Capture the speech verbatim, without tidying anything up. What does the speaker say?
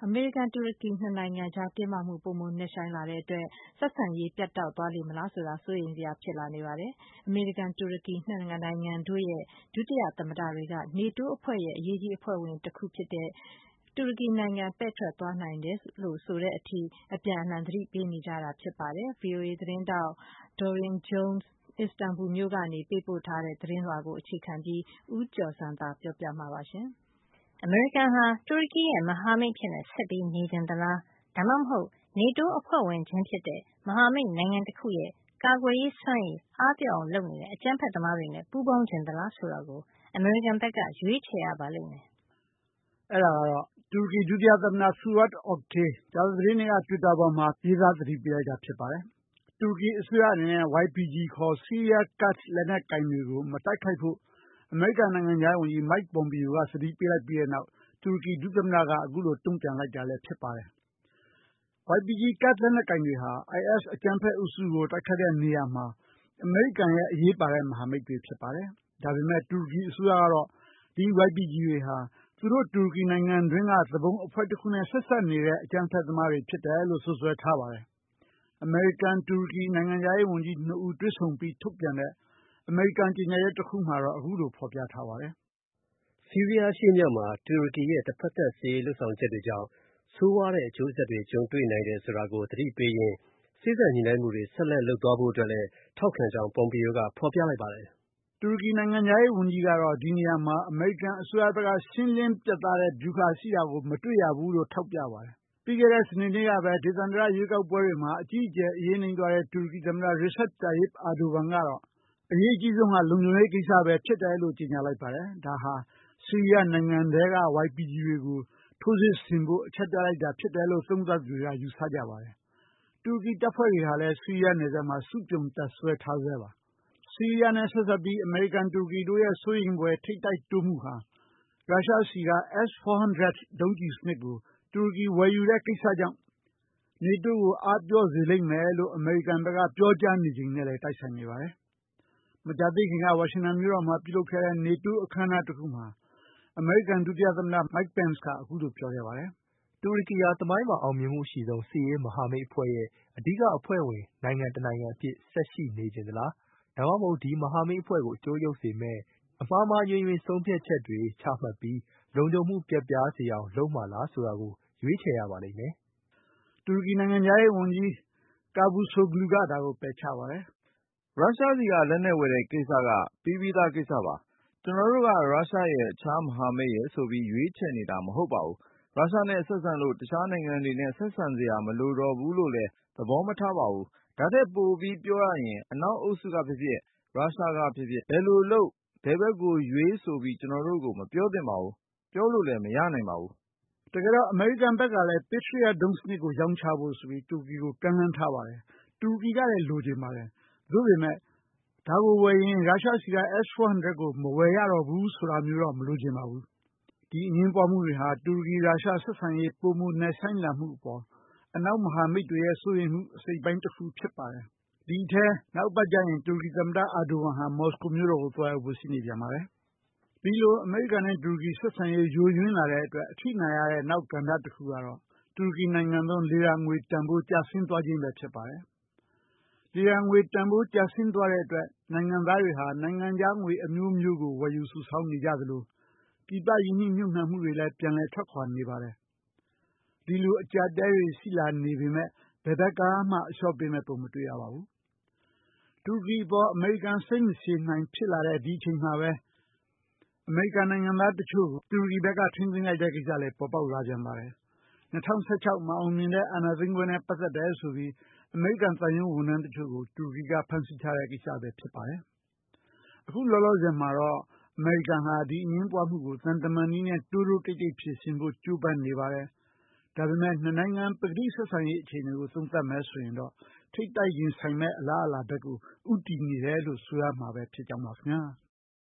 အမေရိကန်-တူရကီနှစ်နိုင်ငံကြားတင်းမာမှုပိုမိုနက်ရှိုင်းလာတဲ့အတွက်ဆက်ဆံရေးပြတ်တောက်သွားလေမလားဆိုတာစိုးရိမ်စရာဖြစ်လာနေပါတယ်။အမေရိကန်-တူရကီနှစ်နိုင်ငံတို့ရဲ့ဒုတိယသမ္မတတွေကနေတိုးအဖွဲ့ရဲ့အရေးကြီးအဖွဲ့ဝင်တခုဖြစ်တဲ့တူရကီနိုင်ငံပဲ့ထွက်သွားနိုင်တယ်လို့ဆိုတဲ့အထိအပြန်အလှန်သတိပေးနေကြတာဖြစ်ပါတယ်။ VOA သတင်းထောက် Doreen Jones အစ္စတန်ဘူလ်မြို့ကနေပေးပို့ထားတဲ့သတင်းလွှာကိုအခြေခံပြီးဦးကျော်ဇံသာပြောပြမှာပါ။အမေရိကန်ဟာတူရကီရဲ့မဟာမိတ်အဖြစ်ဆက်ပြီးနေချင်သလားဒါမှမဟုတ်နေတိုးအဖွဲ့ဝင်ချင်းဖြစ်တဲ့မဟာမိတ်နိုင်ငံတခုရဲ့ကာကွယ်ရေးစွမ်းရည်အားပြော့အောင်လုပ်နေတဲ့အကြမ်းဖက်သမားတွေနဲ့ပူးပေါင်းချင်သလားဆိုတာကိုအမေရိကန်ဘက်ကရွေးချယ်ရပါလိမ့်မယ်။အဲဒါကတော့တူရကီဒုတိယသမ္မတ Fuat Oktay ကြာသပတေးနေ့က Twitter ပေါ်မှာရေးသားသတိပေးလိုက်တာဖြစ်ပါတယ်။တူရကီအစိုးရအနေနဲ့ Y P G ခေါ်ဆီးရီးယားကာ့ဒ်လက်နက်ကိုင်တွေကိုမတိုက်ခိုက်ဖို့အမေရိကန်နိုင်ငံခြားရေးဝန်ကြီး Mike Pompeo ကသတိပေးလိုက်ပြီးတဲ့နောက်တူရကီဒုသမ္မတကအခုလိုတုံ့ပြန်လိုက်တာလည်းဖြစ်ပါတယ်။ Y P G ကာ့ဒ်လက်နက်ကိုင်တွေဟာ I S အကြမ်းဖက်အုပ်စုကိုတိုက်ခိုက်တဲ့နေရာမှာအမေရိကန်ရဲ့အရေးပါတဲ့မဟာမိတ်တွေဖြစ်ပါတယ်။ဒါပေမဲ့တူရကီအစိုးရကတော့ဒီ Y P G တွေဟာသူတို့တူရကီနိုင်ငံတွင်းကသူပုန်အဖွဲ့တခုနဲ့ဆက်စပ်နေတဲ့အကြမ်းဖက်သမားတွေဖြစ်တယ်လို့စွပ်စွဲထားပါတယ်။အမေရိကန်တူရကီနိုင်ငံခြားရေးဝန်ကြီးနှစ်ဦးတွေ့ဆုံပြီးထုတ်ပြန်တဲ့အမေရိကန်ကြေညာချက်တခုမှာတော့အခုလိုဖော်ပြထားပါတယ်။ဆီးရီးယားအရှေ့မြောက်မှာတူရကီရဲ့တဖက်သက်စစ်ရေးလုပ်ဆောင်ချက်တွေကြောင့်ဆိုးဝါးတဲ့အကျိုးဆက်တွေကြုံတွေ့နိုင်တယ်ဆိုတာကိုသတိပေးရင်းစေ့စပ်ညှိနှိုင်းမှုတွေဆက်လက်လုပ်သွားဖို့အတွက်လည်းထောက်ခံကြောင်း Pompeo ကဖော်ပြလိုက်ပါတယ်။တူရကီနိုင်ငံခြားရေးဝန်ကြီးကတော့ဒီနေရာမှာအမေရိကန်အစိုးရဘက်ကရှင်းလင်းပြတ်သားတဲ့ဗျူဟာရှိတာကိုမတွေ့ရဘူးလို့ထောက်ပြပါတယ်။ပြီးခဲ့တဲ့စနေနေ့ကပဲဒေသန္တရရွေးကောက်ပွဲတွေမှာအကြီးအကျယ်အရေးနိမ့်သွားတဲ့တူရကီသမ္မတ Recep Tayyip Erdogan ကတော့အရေးကြီးဆုံးကလုံခြုံရေးကိစ္စပဲဖြစ်တယ်လို့ကြေညာလိုက်ပါတယ်။ဒါဟာဆီးရီးယားနိုင်ငံထဲက Y P G တွေကိုထိုးစစ်ဆင်ဖို့အချက်ပြလိုက်တာဖြစ်တယ်လို့သုံးသပ်သူတွေကယူဆကြပါတယ်။တူရကီတပ်ဖွဲ့တွေဟာလည်းဆီးရီးယားနယ်စပ်မှာစုပြုံတပ်စွဲထားဆဲပါ။ဆီးရီးယားနဲ့ဆက်စပ်ပြီးအမေရိကန်တူရကီတို့ရဲ့စိုးရိမ်ဖွယ်ထိပ်တိုက်တိုးမှုဟာရုရှားဆီက S four hundred ဒုံးကျည်စနစ်ကိုတူရကီဝယ်ယူတဲ့ကိစ္စကြောင့်နေတိုးကိုအားပျော့စေလိမ့်မယ်လို့အမေရိကန်ဘက်ကပြောကြားနေချိန်နဲ့လည်းတိုက်ဆိုင်နေပါတယ်။မကြာသေးခင်ကဝါရှင်တန်မြို့တော်မှာပြုလုပ်ခဲ့တဲ့နေတိုးအခမ်းအနားတခုမှာအမေရိကန်ဒုတိယသမ္မတ Mike Pence ကအခုလိုပြောခဲ့ပါတယ်။တူရကီဟာသမိုင်းမှာအောင်မြင်မှုအရှိဆုံးစစ်ရေးမဟာမိတ်အဖွဲ့ရဲ့အဓိကအဖွဲ့ဝင်နိုင်ငံတနိုင်ငံအဖြစ်ဆက်ရှိနေချင်သလားဒါမှမဟုတ်ဒီမဟာမိတ်အဖွဲ့ကိုအကျိုးယုတ်စေမဲ့အမှားမှားယွင်းယွင်းဆုံးဖြတ်ချက်တွေချမှတ်ပြီးလုံခြုံမှုပျက်ပြားစေအောင်လုပ်မှာလားဆိုတာကိုရွေးချယ်ရပါလိမ့်မယ်။တူရကီနိုင်ငံခြားရေးဝန်ကြီး Cavusoglu ကဒါကိုပယ်ချပါတယ်။ရုရှားဆီကလက်နက်ဝယ်တဲ့ကိစ္စကပြီးပြီးသားကိစ္စပါ။ကျွန်တော်တို့ကရုရှားရဲ့အခြားမဟာမိတ်ရဲ့ဆိုပြီးရွေးချယ်နေတာမဟုတ်ပါဘူး။ရုရှားနဲ့ဆက်ဆံလို့တခြားနိုင်ငံတွေနဲ့ဆက်ဆံစရာမလိုတော့ဘူးလို့လည်းသဘောမထားပါဘူး။ဒါထက်ပိုပြီးပြောရရင်အနောက်အုပ်စုကဖြစ်ဖြစ်ရုရှားကဖြစ်ဖြစ်ဘယ်လိုလုပ်ဘယ်ဘက်ကိုရွေးဆိုပြီးကျွန်တော်တို့ကိုမပြောသင့်ပါဘူး။ပြောလို့လည်းမရနိုင်ပါဘူး။တကယ်တော့အမေရိကန်ဘက်ကလည်း Patriot ဒုံးစနစ်ကိုရောင်းချဖို့ဆိုပြီးတူရကီကိုကမ်းလှမ်းထားပါတယ်။တူရကီကလည်းလိုချင်ပါတယ်။သို့ပေမဲ့ဒါကိုဝယ်ရင်ရုရှားဆီက S four hundred ကိုမဝယ်ရတော့ဘူးဆိုတာမျိုးတော့မလိုချင်ပါဘူး။ဒီအငြင်းပွားမှုတွေဟာတူရကီရုရှားဆက်ဆံရေးပိုမိုနက်ရှိုင်းလာမှုအပေါ်အနောက်မဟာမိတ်တွေရဲ့စိုးရိမ်မှုအစိတ်အပိုင်းတခုဖြစ်ပါတယ်။ဒီအထဲနောက်အပတ်ကျရင်တူရကီသမ္မတ Erdogan ဟာမော်စကိုမြို့တော်ကိုသွားရောက်ဖို့ရှိနေပြန်ပါတယ်။ဒီလိုအမေရိကန်နဲ့တူရကီဆက်ဆံရေးယိုယွင်းလာတဲ့အတွက်အထိနာရတဲ့နောက်ကဏ္ဍတခုကတော့တူရကီနိုင်ငံသုံးလေယာငွေတန်ဖိုးကျဆင်းသွားခြင်းပဲဖြစ်ပါတယ်။လေယာငွေတန်ဖိုးကျဆင်းသွားတဲ့အတွက်နိုင်ငံသားတွေဟာနိုင်ငံခြားငွေအမျိုးမျိုးကိုဝယ်ယူစုဆောင်းနေကြသလိုပြည်ပယင်းနှိမ့်ညွတ်နှံမှုတွေလည်းပြန်လည်ထွက်ခွာနေပါတယ်။ဒီလိုအကျပ်အတည်းတွေရှိလာနေပေမဲ့ဘယ်ဘက်ကမှအလျှော့ပေးမဲ့ပုံမတွေ့ရပါဘူး။တူရကီအပေါ်အမေရိကန်စိတ်မရှည်နိုင်ဖြစ်လာတဲ့ဒီအချိန်မှာပဲအမေရိကန်နိုင်ငံသားတချို့ကိုတူရကီဘက်ကထိန်းသိမ်းလိုက်တဲ့ကိစ္စလည်းပေါ်ပေါက်လာပြန်ပါတယ်။၂၀၁၆မအောင်မြင်တဲ့အာဏာသိမ်းပွဲနဲ့ပတ်သက်တယ်ဆိုပြီးအမေရိကန်သံရုံးဝန်ထမ်းတချို့ကိုတူရကီကဖမ်းဆီးထားတဲ့ကိစ္စပဲဖြစ်ပါတယ်။အခုလောလောဆယ်မှာတော့အမေရိကန်ဟာဒီအငြင်းပွားမှုကိုသံတမန်နည်းနဲ့တိုးတိုးတိတ်တိတ်ဖြေရှင်းဖို့ကြိုးပမ်းနေပါတယ်။ဒါပေမဲ့နှစ်နိုင်ငံပကတိဆက်ဆံရေးအခြေအနေကိုသုံးသပ်မယ်ဆိုရင်တော့ထိပ်တိုက်ရင်ဆိုင်မဲ့အလားအလာဘက်ကိုဦးတည်နေတယ်လို့ဆိုရမှာပဲဖြစ်ကြောင်းပါခင်ဗျာ။